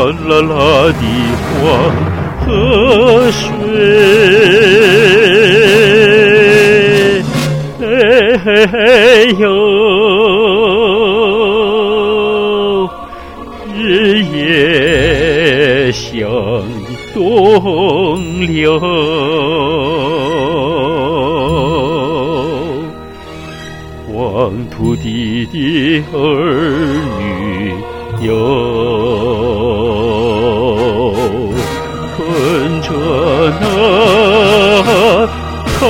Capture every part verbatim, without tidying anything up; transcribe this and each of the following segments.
啦啦的黄河水，哎呦，日夜向东流。黄土地的儿女哟，跟着那海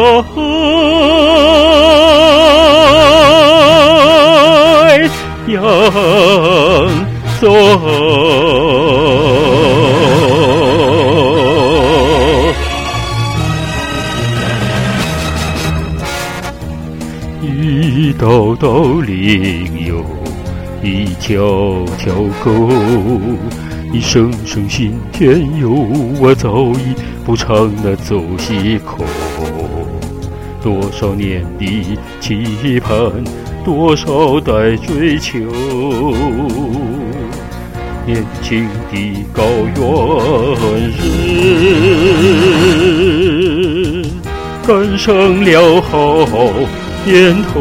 洋走。一道道岭哟，一条条沟，一声声心田哟，我早已不唱那走西口。多少年的期盼，多少代追求，年轻的高原人赶上了好年头，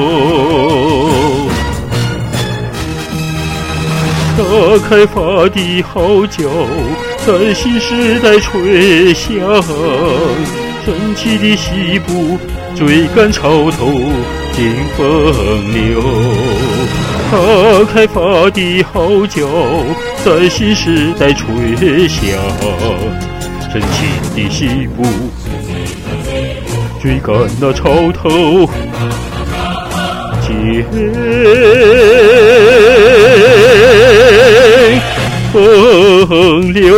大开发的号角在新时代吹响，神奇的西部追赶潮头迎风流。大开发的号角在新时代吹响，神奇的西部追赶那潮头迎风流。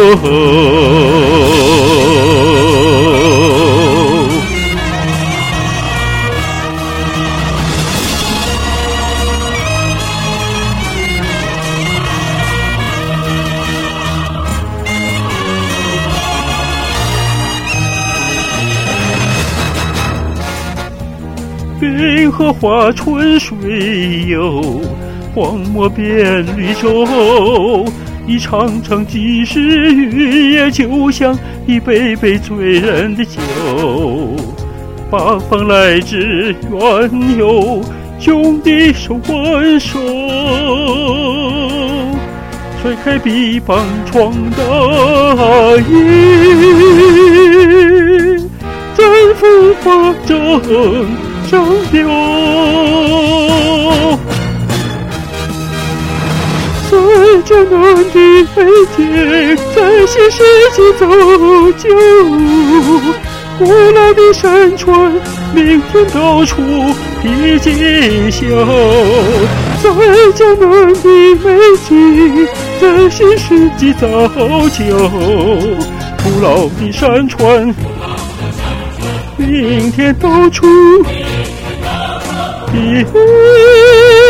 冰河化春水哟，荒漠变绿洲，一场场及时雨也就像一杯杯醉人的酒。八方来支援哟，兄弟手挽手，甩开臂膀闯大营，战斧发正上流。在艰难的北京，在新世纪走旧，古老的山川，明天到处披锦绣。在艰难的北京，在新世纪造就，古老的山川，明天到处披